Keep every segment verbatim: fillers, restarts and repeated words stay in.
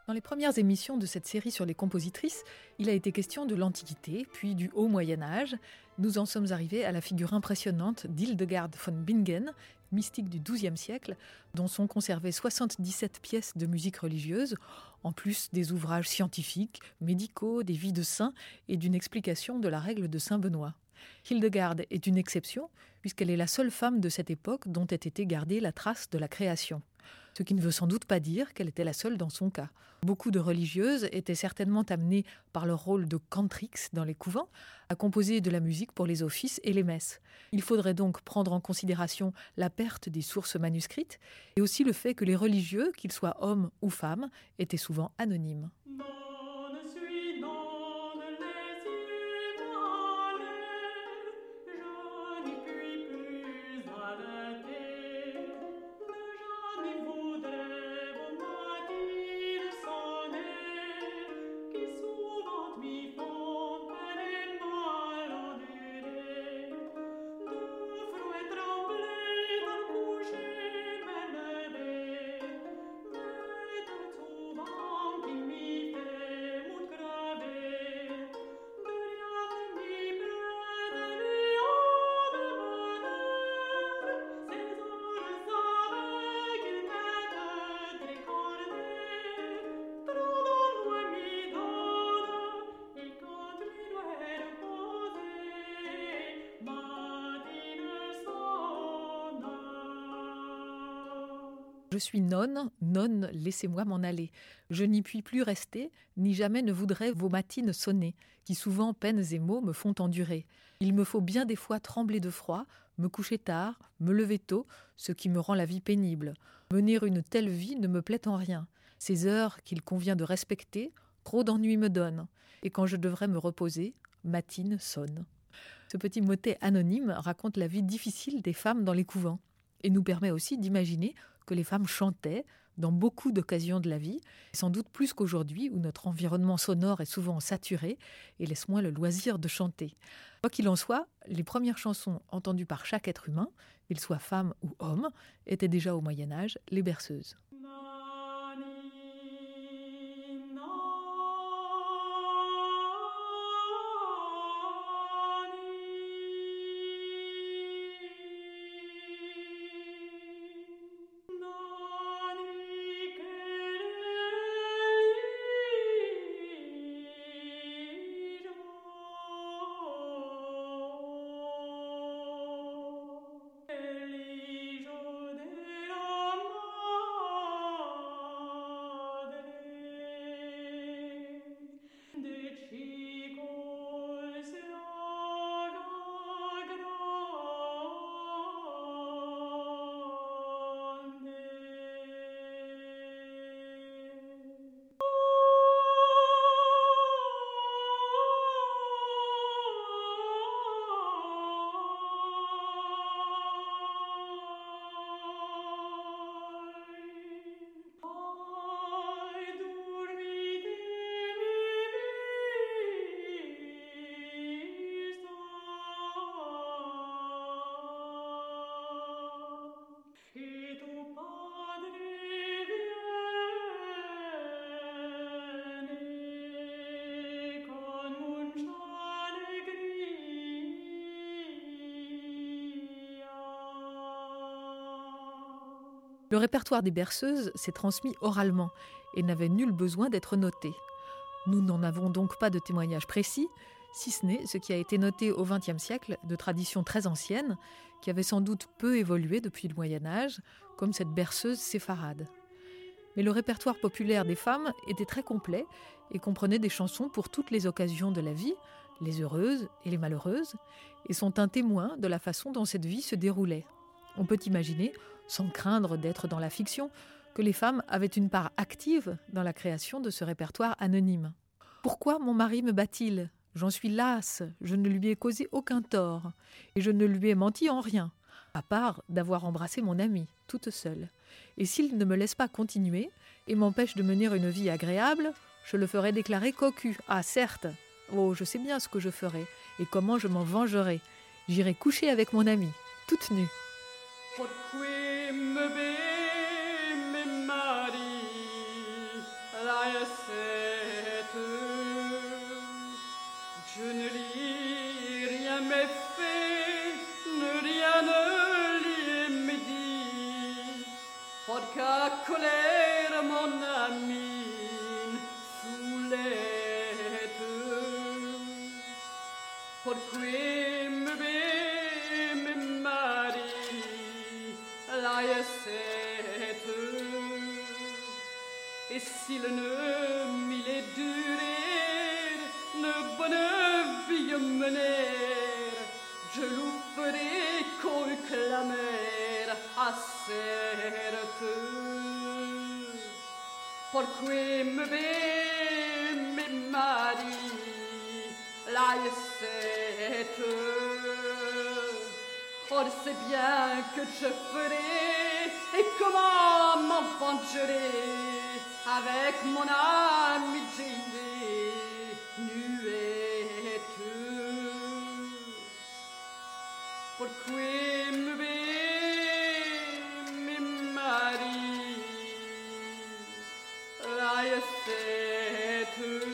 Dans les premières émissions de cette série sur les compositrices, il a été question de l'Antiquité, puis du Haut Moyen-Âge. Nous en sommes arrivés à la figure impressionnante d'Hildegard von Bingen, mystique du douzième siècle, dont sont conservées soixante-dix-sept pièces de musique religieuse, en plus des ouvrages scientifiques, médicaux, des vies de saints et d'une explication de la règle de Saint Benoît. Hildegard est une exception, puisqu'elle est la seule femme de cette époque dont ait été gardée la trace de la création. Ce qui ne veut sans doute pas dire qu'elle était la seule dans son cas. Beaucoup de religieuses étaient certainement amenées par leur rôle de cantrix dans les couvents à composer de la musique pour les offices et les messes. Il faudrait donc prendre en considération la perte des sources manuscrites et aussi le fait que les religieux, qu'ils soient hommes ou femmes, étaient souvent anonymes. Je suis nonne, nonne, laissez-moi m'en aller. Je n'y puis plus rester, ni jamais ne voudrais vos matines sonner, qui souvent peines et maux me font endurer. Il me faut bien des fois trembler de froid, me coucher tard, me lever tôt, ce qui me rend la vie pénible. Mener une telle vie ne me plaît en rien. Ces heures qu'il convient de respecter, trop d'ennuis me donnent. Et quand je devrais me reposer, matine sonne. Ce petit motet anonyme raconte la vie difficile des femmes dans les couvents et nous permet aussi d'imaginer que les femmes chantaient dans beaucoup d'occasions de la vie, sans doute plus qu'aujourd'hui où notre environnement sonore est souvent saturé et laisse moins le loisir de chanter. Quoi qu'il en soit, les premières chansons entendues par chaque être humain, qu'il soit femme ou homme, étaient déjà au Moyen-Âge les berceuses. Le répertoire des berceuses s'est transmis oralement et n'avait nul besoin d'être noté. Nous n'en avons donc pas de témoignages précis, si ce n'est ce qui a été noté au vingtième siècle de traditions très anciennes, qui avaient sans doute peu évolué depuis le Moyen-Âge, comme cette berceuse séfarade. Mais le répertoire populaire des femmes était très complet et comprenait des chansons pour toutes les occasions de la vie, les heureuses et les malheureuses, et sont un témoin de la façon dont cette vie se déroulait. On peut imaginer, sans craindre d'être dans la fiction, que les femmes avaient une part active dans la création de ce répertoire anonyme. « Pourquoi mon mari me bat-il ? J'en suis lasse, je ne lui ai causé aucun tort, et je ne lui ai menti en rien, à part d'avoir embrassé mon amie, toute seule. Et s'il ne me laisse pas continuer, et m'empêche de mener une vie agréable, je le ferai déclarer cocu. Ah, certes, oh, je sais bien ce que je ferai, et comment je m'en vengerai. J'irai coucher avec mon amie, toute nue. » Pourquoi me be me mari, la Porqué me be me mari la yesette. Et s'il ne m'il est duré ne bonne vie mener, je louperai qu'on clamer à certe. Porqué me be me mari la yesette. Or c'est bien que je ferai et comment m'en vengerai avec mon ami Gilles nuette. Pourquoi me be me mari la yesette.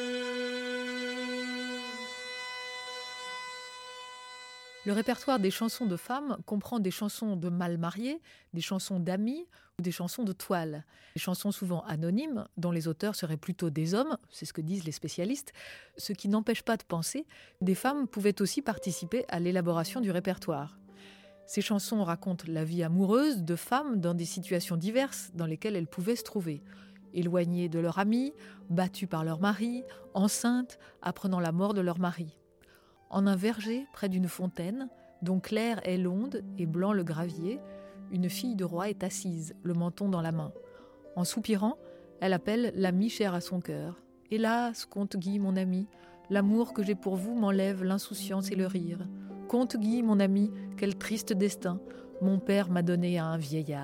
Le répertoire des chansons de femmes comprend des chansons de mal mariés, des chansons d'amis ou des chansons de toile. Des chansons souvent anonymes, dont les auteurs seraient plutôt des hommes, c'est ce que disent les spécialistes, ce qui n'empêche pas de penser que des femmes pouvaient aussi participer à l'élaboration du répertoire. Ces chansons racontent la vie amoureuse de femmes dans des situations diverses dans lesquelles elles pouvaient se trouver. Éloignées de leur ami, battues par leur mari, enceintes, apprenant la mort de leur mari. En un verger près d'une fontaine, dont clair est l'onde et blanc le gravier, une fille de roi est assise, le menton dans la main. En soupirant, elle appelle l'ami cher à son cœur. « Hélas, comte Guy, mon ami, l'amour que j'ai pour vous m'enlève l'insouciance et le rire. Comte Guy, mon ami, quel triste destin, mon père m'a donné à un vieillard. »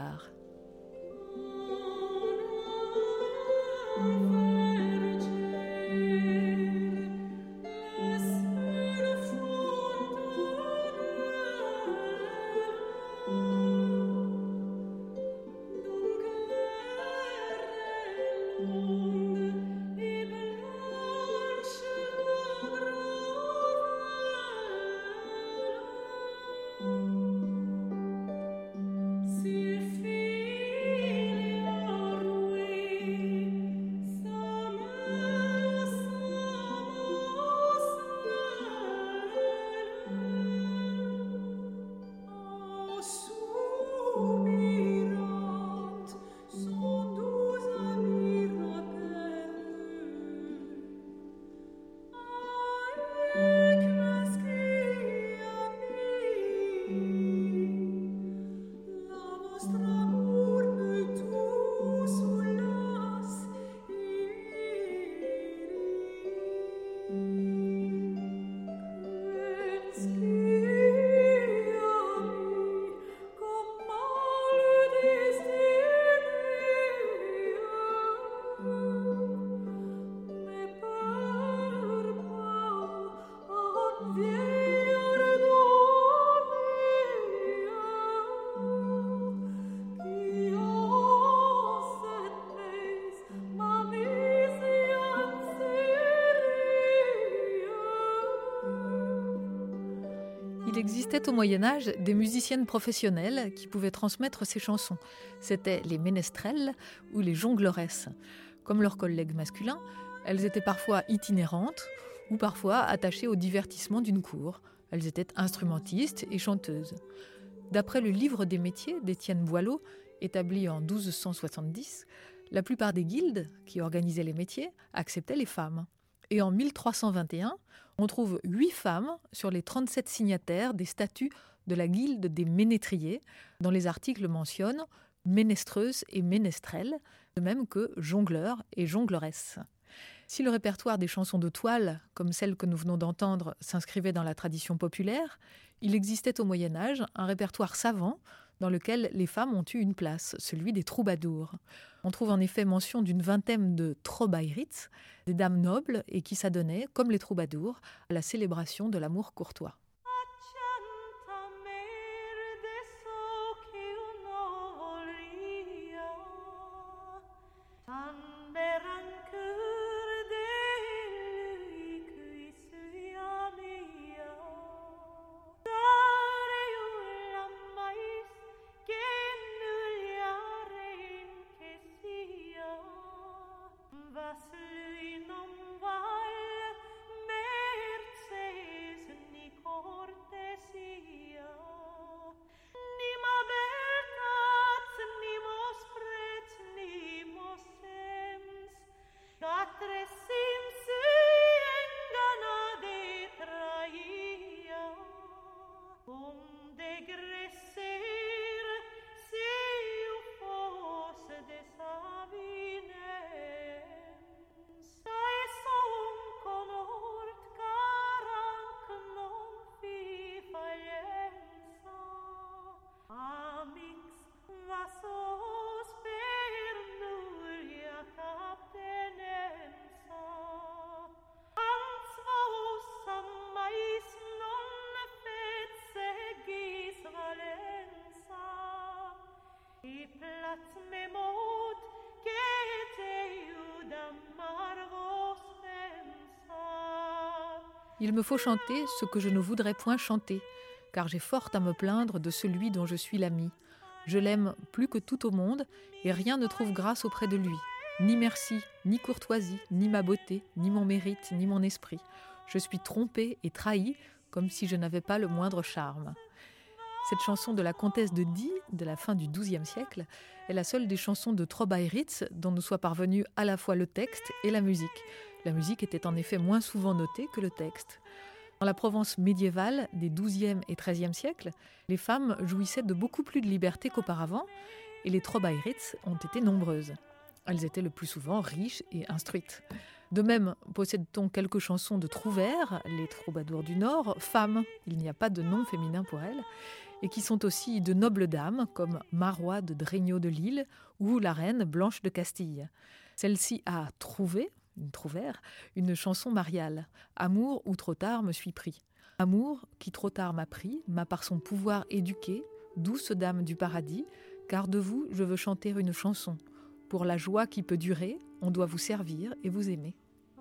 Il existait au Moyen-Âge des musiciennes professionnelles qui pouvaient transmettre ces chansons. C'étaient les ménestrelles ou les jongleresses. Comme leurs collègues masculins, elles étaient parfois itinérantes ou parfois attachées au divertissement d'une cour. Elles étaient instrumentistes et chanteuses. D'après le livre des métiers d'Étienne Boileau, établi en douze cent soixante-dix, la plupart des guildes qui organisaient les métiers acceptaient les femmes. Et en mille trois cent vingt et un, on trouve huit femmes sur les trente-sept signataires des statuts de la guilde des ménétriers, dont les articles mentionnent ménestreuses et ménestrels, de même que jongleurs et jongleresses. Si le répertoire des chansons de toile, comme celle que nous venons d'entendre, s'inscrivait dans la tradition populaire, il existait au Moyen-Âge un répertoire savant dans lequel les femmes ont eu une place, celui des troubadours. On trouve en effet mention d'une vingtaine de Trobairitz, des dames nobles et qui s'adonnaient, comme les troubadours, à la célébration de l'amour courtois. Was lui nom Il me faut chanter ce que je ne voudrais point chanter, car j'ai fort à me plaindre de celui dont je suis l'ami. Je l'aime plus que tout au monde, et rien ne trouve grâce auprès de lui. Ni merci, ni courtoisie, ni ma beauté, ni mon mérite, ni mon esprit. Je suis trompée et trahie, comme si je n'avais pas le moindre charme. Cette chanson de la comtesse de Die, de la fin du douzième siècle, est la seule des chansons de Trobairitz dont nous soit parvenu à la fois le texte et la musique. La musique était en effet moins souvent notée que le texte. Dans la Provence médiévale des douzième et treizième siècles, les femmes jouissaient de beaucoup plus de liberté qu'auparavant, et les Trobairitz ont été nombreuses. Elles étaient le plus souvent riches et instruites. De même, possède-t-on quelques chansons de trouvères, les troubadours du Nord, femmes, il n'y a pas de nom féminin pour elles, et qui sont aussi de nobles dames, comme Marois de Dregnaud de Lille ou la reine Blanche de Castille. Celle-ci a trouvé, une trouvère, une chanson mariale. Amour, où trop tard me suis pris. Amour, qui trop tard m'a pris, m'a par son pouvoir éduqué, douce dame du paradis, car de vous je veux chanter une chanson. Pour la joie qui peut durer, on doit vous servir et vous aimer.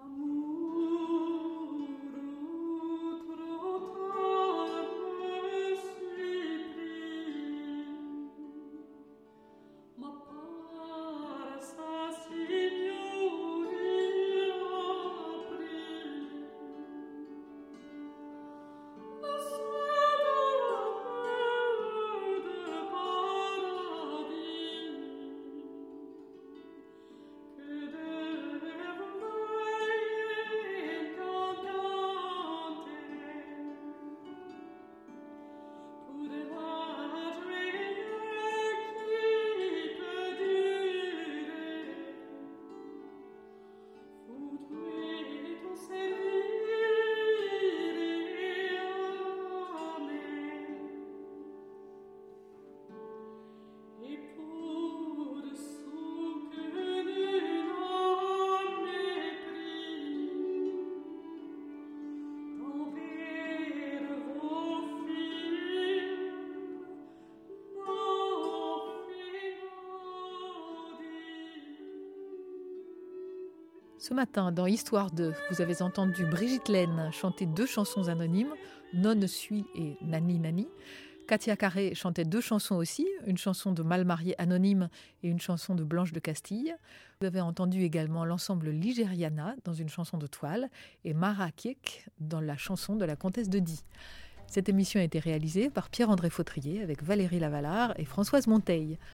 Ce matin, dans Histoire deux, vous avez entendu Brigitte Laine chanter deux chansons anonymes, Nonne suis et Nani Nani. Katia Carré chantait deux chansons aussi, une chanson de Mal marié anonyme et une chanson de Blanche de Castille. Vous avez entendu également l'ensemble Ligeriana dans une chanson de Toile et Mara Kiek dans la chanson de la comtesse de Die. Cette émission a été réalisée par Pierre-André Fautrier avec Valérie Lavalard et Françoise Monteil.